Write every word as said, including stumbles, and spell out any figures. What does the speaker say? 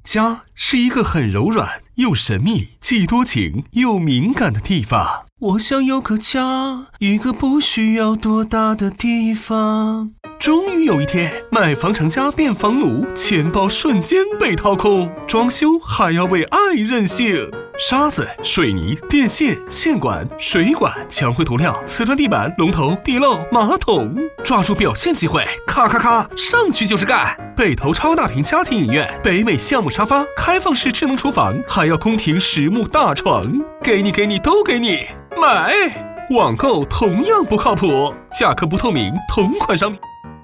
家是一个很柔软又神秘，既多情又敏感的地方。我想有个家，一个不需要多大的地方。终于有一天，买房成家变房奴，钱包瞬间被掏空，装修还要为爱任性。沙子、水泥、电线、线管、水管、墙绘涂料、瓷砖地板、龙头、地漏、马桶，抓住表现机会，咔咔咔上去就是干。北投超大屏家庭影院，北美项目沙发，开放式智能厨房，还要宫廷实木大床，给你给你都给你，买！网购同样不靠谱，价格不透明，同款商品。